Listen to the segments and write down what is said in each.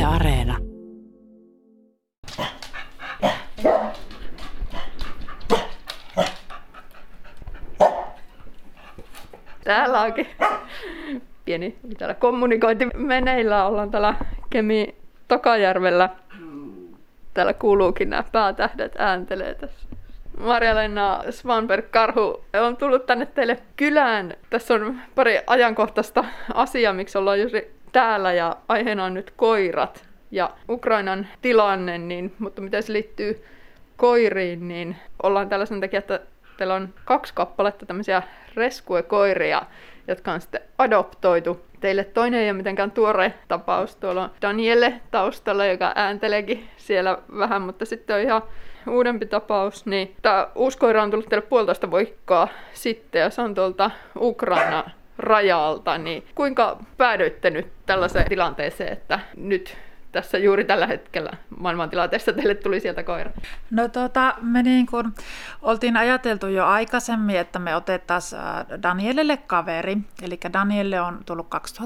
Areena. Täällä onkin pieni täällä kommunikointi meneillään. Ollaan täällä Kemi Takajärvellä. Täällä kuuluukin nämä päätähdet ääntelee tässä. Marja-Leena Svanberg-Karhu on tullut tänne teille kylään. Tässä on pari ajankohtaista asiaa, miksi ollaan juuri täällä, ja aiheena on nyt koirat ja Ukrainan tilanne, mutta miten se liittyy koiriin, niin ollaan täällä sen takia, että teillä on 2 kappaletta tämmöisiä rescue-koiria, jotka on sitten adoptoitu. Teille toinen ei ole mitenkään tuore tapaus. Tuolla on Danielle taustalla, joka äänteleekin siellä vähän, mutta sitten on ihan uudempi tapaus. Niin tämä uusi koira on tullut teille 1,5 viikkoa sitten ja se on tuolta Ukrainan rajalta. Niin kuinka päädyitte nyt tällaiseen tilanteeseen, että nyt tässä juuri tällä hetkellä maailmantilanteessa teille tuli sieltä koira? No me oltiin ajateltu jo aikaisemmin, että me otettaisiin Danielelle kaveri. Eli Danielle on tullut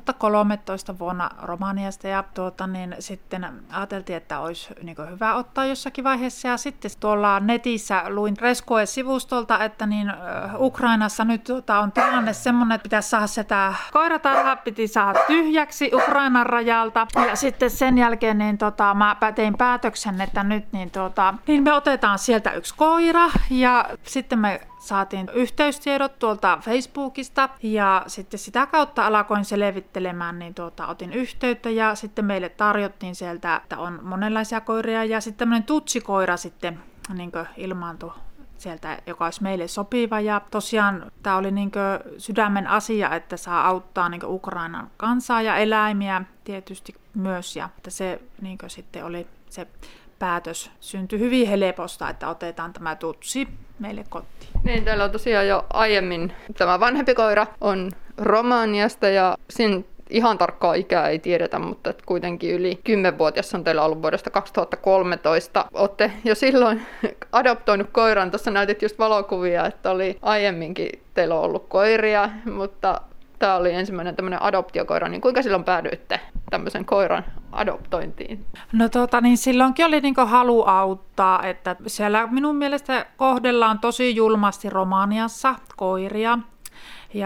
2013 vuonna Romaniasta ja sitten ajateltiin, että olisi hyvä ottaa jossakin vaiheessa. Ja sitten tuolla netissä luin Rescue-sivustolta, että Ukrainassa nyt on tilanne semmoinen, että pitäisi saada sitä koiratarha, piti saada tyhjäksi Ukrainan rajalta. Ja sitten sen jälkeen mä tein päätöksen, että nyt me otetaan sieltä 1 koira ja sitten me saatiin yhteystiedot tuolta Facebookista ja sitten sitä kautta alkoin selvittelemään, otin yhteyttä ja sitten meille tarjottiin sieltä, että on monenlaisia koiria ja sitten tämmöinen tutsikoira sitten ilmaantui sieltä, joka olisi meille sopiva. Ja tosiaan tämä oli sydämen asia, että saa auttaa Ukrainan kansaa ja eläimiä tietysti myös. Ja että se sitten oli se päätös syntyi hyvin helposta, että otetaan tämä tutsi meille kotiin. Niin, täällä on tosiaan jo aiemmin tämä vanhempi koira on Romaniasta ja siinä ihan tarkkaa ikää ei tiedetä, mutta kuitenkin yli 10-vuotias on teillä ollut vuodesta 2013. Olette jo silloin adoptoinut koiran. Tuossa näytit just valokuvia, että oli aiemminkin teillä on ollut koiria, mutta tämä oli ensimmäinen tämmöinen adoptiokoira. Niin kuinka silloin päädyitte tämmöisen koiran adoptointiin? No silloinkin oli halu auttaa, että siellä minun mielestä kohdellaan tosi julmasti Romaniassa koiria. Ja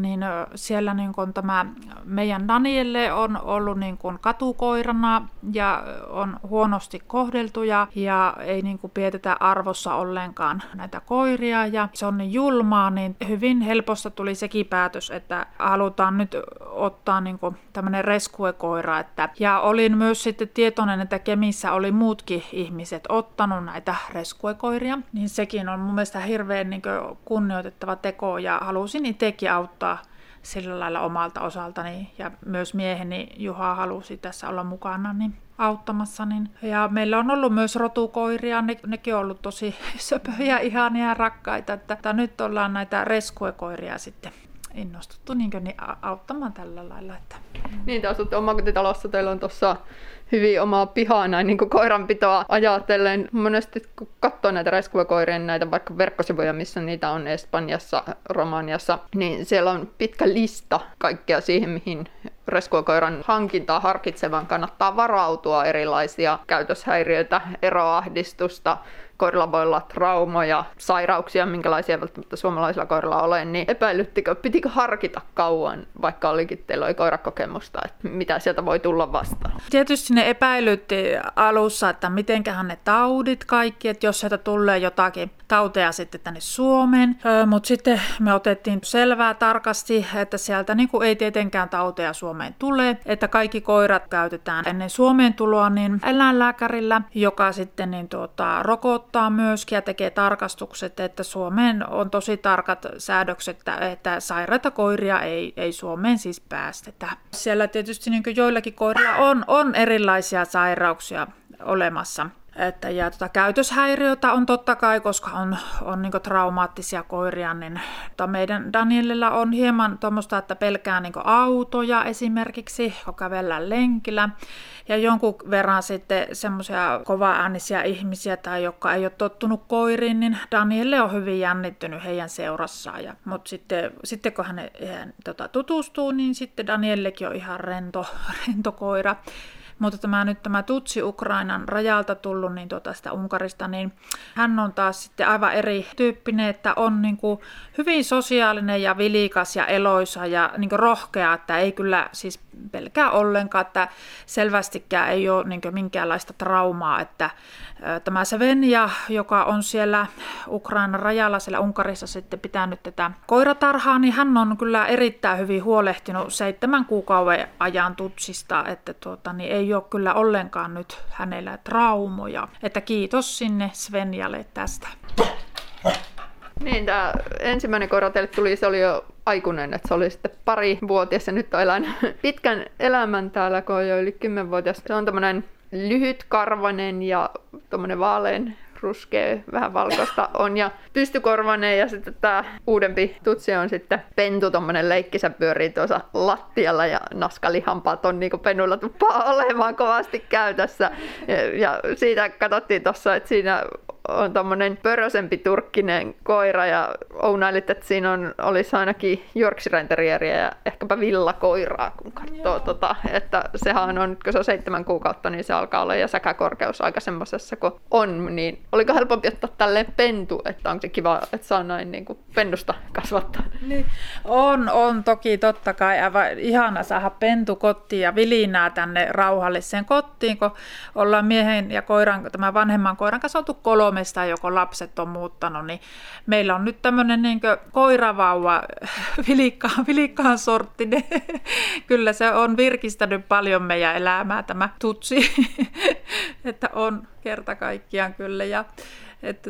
siellä tämä meidän Danielle on ollut katukoirana ja on huonosti kohdeltu ja ei pidetä arvossa ollenkaan näitä koiria ja se on niin julmaa, niin hyvin helposta tuli sekin päätös, että halutaan nyt ottaa tämmöinen rescue-koira. Ja olin myös sitten tietoinen, että Kemissä oli muutkin ihmiset ottanut näitä rescue-koiria, niin sekin on mun mielestä hirveän kunnioitettava teko ja halusin itsekin auttaa sillä lailla omalta osaltani ja myös mieheni Juha halusi tässä olla mukana auttamassa. Ja meillä on ollut myös rotukoiria, nekin on ollut tosi söpöjä, ihania ja rakkaita, että nyt ollaan näitä rescue-koiria sitten innostuttu auttamaan tällä lailla. Niin, te asutte omakotitalossa, teillä on tuossa hyvin omaa pihaa näin koiranpitoa ajatellen. Monesti kun katsoo näitä rescue-koirien näitä vaikka verkkosivuja, missä niitä on Espanjassa, Romaniassa, niin siellä on pitkä lista kaikkea siihen, mihin rescue-koiran hankintaa harkitsevan kannattaa varautua, erilaisia käytöshäiriöitä, eroahdistusta. Koirilla voi olla traumoja, sairauksia, minkälaisia välttämättä suomalaisilla koirilla ole, niin epäilyttikö, pitikö harkita kauan, vaikka olikin teillä koirakokemusta, että mitä sieltä voi tulla vastaan? Tietysti ne epäilytti alussa, että mitenköhän ne taudit kaikki, että jos sieltä tulee jotakin tauteja sitten tänne Suomeen, mutta sitten me otettiin selvää tarkasti, että sieltä ei tietenkään tauteja Suomeen tule, että kaikki koirat käytetään ennen Suomeen tuloa eläinlääkärillä, joka sitten rokottaa myöskin ja tekee tarkastukset, että Suomeen on tosi tarkat säädökset, että sairaita koiria ei Suomeen siis päästetä. Siellä tietysti joillakin koirilla on erilaisia sairauksia olemassa. Ja käytöshäiriöitä on totta kai, koska on traumaattisia koiria, niin meidän Danielilla on hieman tuommoista, että pelkää autoja esimerkiksi, kun kävellään lenkillä. Ja jonkun verran sitten semmoisia kova-äänisiä ihmisiä, tai jotka ei ole tottunut koiriin, niin Danielle on hyvin jännittynyt heidän seurassaan. Mutta sitten kun hän tutustuu, niin sitten Daniellekin on ihan rento koira. Mutta tämä Tutsi Ukrainan rajalta tullut niin sitä Unkarista, niin hän on taas sitten aivan erityyppinen, että on niin kuin hyvin sosiaalinen ja vilikas ja eloisa ja niin kuin rohkea, että ei kyllä siis pelkää ollenkaan, että selvästikään ei ole niin kuin minkäänlaista traumaa, että tämä Svenja, joka on siellä Ukrainan rajalla, siellä Unkarissa sitten pitänyt tätä koiratarhaa, niin hän on kyllä erittäin hyvin huolehtinut 7 kuukauden ajan Tutsista, että niin ei ole kyllä ollenkaan nyt hänellä traumoja. Että kiitos sinne Svenjalle tästä. Niin, tämä ensimmäinen koira teille tuli, se oli jo aikuinen, että se oli sitten 2-vuotias ja nyt on elänyt pitkän elämän täällä, kun on jo yli 10-vuotias. Se on tämmöinen lyhytkarvainen ja tommonen vaalean ruskea, vähän valkoista on ja pystykorvainen ja sitten tämä uudempi Tutsi on sitten pentu, tommonen leikkisä pyörii tuossa lattialla ja naskalihampaat on niinku pennuilla tuppaa olemaan kovasti käytössä ja siitä katsottiin tuossa, että siinä on tommonen pörösempi turkkinen koira ja ounailit, että siinä olisi ainakin Yorkshire Terrieriä ja ehkäpä villakoiraa, kun katsoo että sehän on, kun se on 7 kuukautta, niin se alkaa olla ja säkäkorkeus aika semmoisessa kuin on, niin oliko helpompi ottaa tälleen pentu, että onko se kiva, että saa näin niin kuin pennusta kasvattaa? Niin. On toki totta kai aivan ihana saada pentu kotiin ja vilinää tänne rauhalliseen kotiin, kun ollaan miehen ja tämän vanhemman koiran kanssa oltu 3, joko lapset on muuttanut, niin meillä on nyt tämmöinen niin koiravauva vilikkaan sorttinen. Kyllä se on virkistänyt paljon meidän elämää tämä Tutsi, että on kerta kaikkiaan kyllä ja että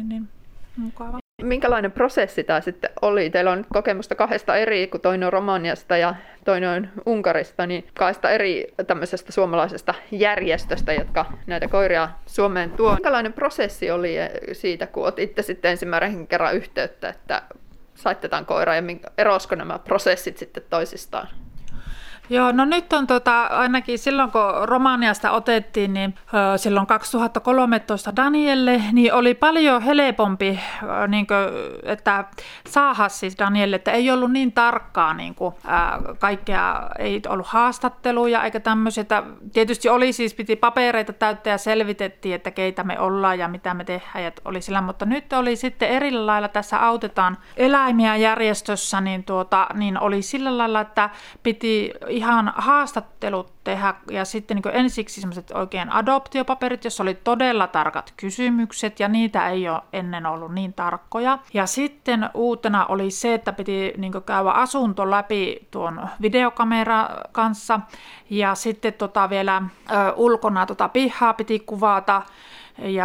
mukava. Minkälainen prosessi tämä sitten oli? Teillä on nyt kokemusta 2 eri, kun toinen on Romaniasta ja toinen on Unkarista, niin 2 eri tämmöisestä suomalaisesta järjestöstä, jotka näitä koiria Suomeen tuo. Minkälainen prosessi oli siitä, kun otitte sitten ensimmäisen kerran yhteyttä, että saitte tämän koiran ja erosko nämä prosessit sitten toisistaan? Joo, no nyt on ainakin silloin kun Romaniasta otettiin, niin silloin 2013 Danielle, niin oli paljon helpompi, niin kuin, että saada siis Danielle, että ei ollut niin tarkkaa niin kuin, kaikkea, ei ollut haastatteluja eikä tämmöisiä. Tietysti oli siis, piti papereita täyttää ja selvitettiin, että keitä me ollaan ja mitä me tehdään ja oli sillä, mutta nyt oli sitten eri lailla, tässä autetaan eläimiä järjestössä, niin oli sillä lailla, että piti ihan haastattelut tehdä ja sitten niin ensiksi sellaiset oikein adoptiopaperit, jossa oli todella tarkat kysymykset ja niitä ei ole ennen ollut niin tarkkoja. Ja sitten uutena oli se, että piti niin käydä asunto läpi tuon videokameran kanssa ja sitten vielä ulkona pihaa piti kuvata. Ja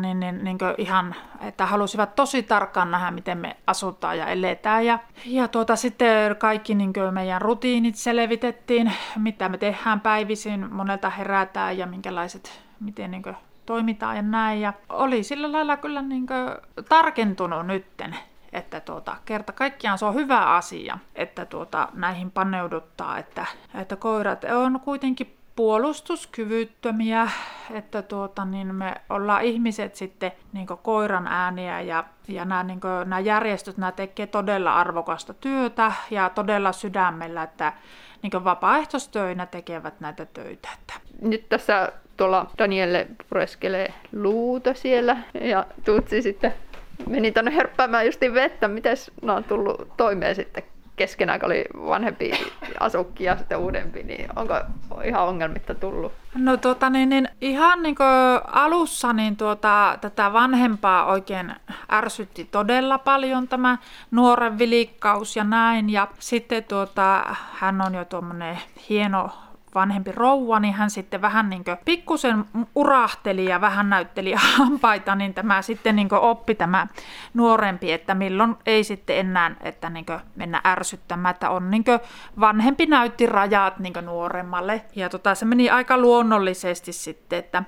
ihan, että halusivat tosi tarkkaan nähdä, miten me asutaan ja eletään. Ja sitten kaikki meidän rutiinit selvitettiin, mitä me tehdään päivisin, monelta herätään ja miten toimitaan ja näin. Ja oli sillä lailla kyllä tarkentunut nytten, että kerta kaikkiaan se on hyvä asia, että näihin paneuduttaa, että koirat on kuitenkin puolustuskyvyttömiä, että me ollaan ihmiset sitten koiran ääniä ja nämä järjestöt tekee todella arvokasta työtä ja todella sydämellä, että vapaaehtoistöinä tekevät näitä töitä. Nyt tässä tuolla Danielle pureskelee luuta siellä ja Tutsi sitten meni tuonne hörppäämään justiin vettä. Miten nämä on tullut toimeen sitten? Keskenään, kun oli vanhempi asukki ja sitten uudempi, niin onko ihan ongelmitta tullut? No ihan alussa tätä vanhempaa oikein ärsytti todella paljon tämä nuoren vilikkaus ja näin. Ja sitten hän on jo tuommoinen hieno vanhempi rouva, niin hän sitten vähän pikkusen urahteli ja vähän näytteli hampaita, niin tämä sitten oppi tämä nuorempi, että milloin ei sitten enää, että mennä ärsyttämään, että on vanhempi näytti rajat nuoremmalle. Ja se meni aika luonnollisesti sitten, että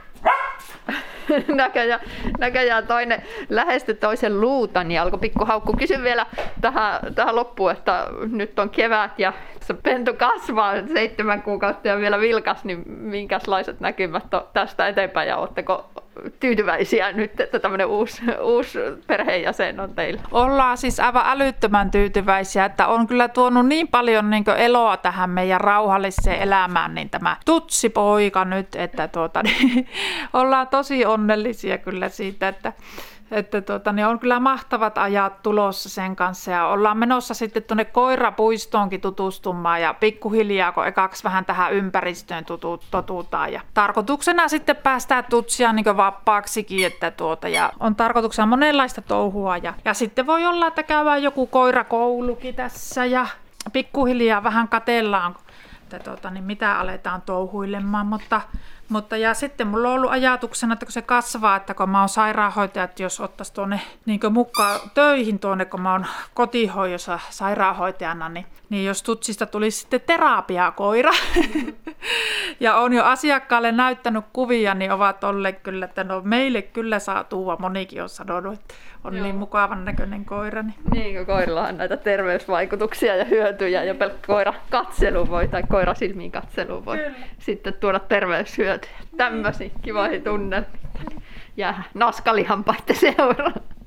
näköjään toinen lähestyi toisen luuta, niin alkoi pikkuhaukku. Kysyn vielä tähän loppuun, että nyt on kevät ja se pentu kasvaa 7 kuukautta ja vielä vilkas, niin minkälaiset näkymät on tästä eteenpäin ja oletteko tyytyväisiä nyt, että tämmöinen uusi perheenjäsen on teillä? Ollaan siis aivan älyttömän tyytyväisiä, että on kyllä tuonut niin paljon niin kuin eloa tähän meidän rauhalliseen elämään, niin tämä tutsipoika nyt, että niin, ollaan tosi onnellisia kyllä siitä, että niin on kyllä mahtavat ajat tulossa sen kanssa ja ollaan menossa sitten tuonne koirapuistoonkin tutustumaan ja pikkuhiljaa, kun ekaksi vähän tähän ympäristöön totutaan. Ja tarkoituksena sitten päästään tutsia niin vapaaksikin, että ja on tarkoituksena monenlaista touhua ja sitten voi olla, että käydään joku koirakoulukin tässä ja pikkuhiljaa vähän katellaan, että niin mitä aletaan touhuilemaan, mutta ja sitten mulla on ollut ajatuksena, että kun se kasvaa, että kun mä oon sairaanhoitaja, että jos ottaisi tuonne niin mukaan töihin tuonne, kun mä oon kotihoidossa sairaanhoitajana, niin jos tutsista tulisi sitten terapiakoira. Ja on jo asiakkaalle näyttänyt kuvia, niin ovat olleet kyllä, että no meille kyllä saa tuua. Monikin on sanonut, että on niin mukavan näköinen koira. Niin, kun koirilla on näitä terveysvaikutuksia ja hyötyjä ja pelkkä koirakatselu voi tai koirasilmiin katselu voi sitten tuoda terveyshyötyjä. Tämmöisiä kivoja tunnelmia. Ja naskalihampaiden seuraa.